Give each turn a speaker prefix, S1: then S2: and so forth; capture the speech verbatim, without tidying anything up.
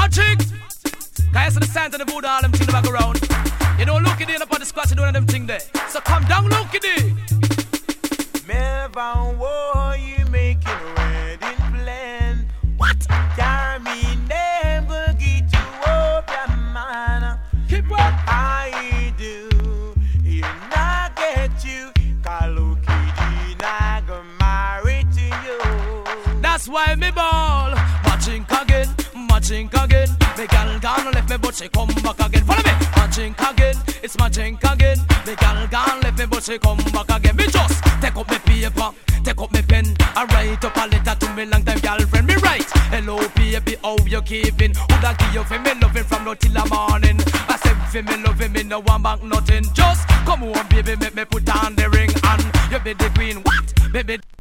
S1: Magic. Guys, the signs of the Buddha, all them things in the background. You know, look at it up on the squats and one of them things there. So come down, look at it.
S2: Melvin, war, you making a wedding plan. What? Carry them, gonna get you up your man.
S1: Keep
S2: what
S1: up.
S2: I do, he not get you. Kaluki, not gonna marry to you.
S1: That's why me ball. Matching again, matching again. The gal gone left me, but she come back again. Follow me. Matching again, it's matching again. The gal gone left me, but she come back again. Me just take up my paper, take up my pen. I write up a letter to me long time girlfriend. Me write, hello baby, how you keeping? Would I give you for me loving from now till the morning? I said for me loving me no one back nothing. Just come on baby, make me put on the ring and you be the queen. What? Baby.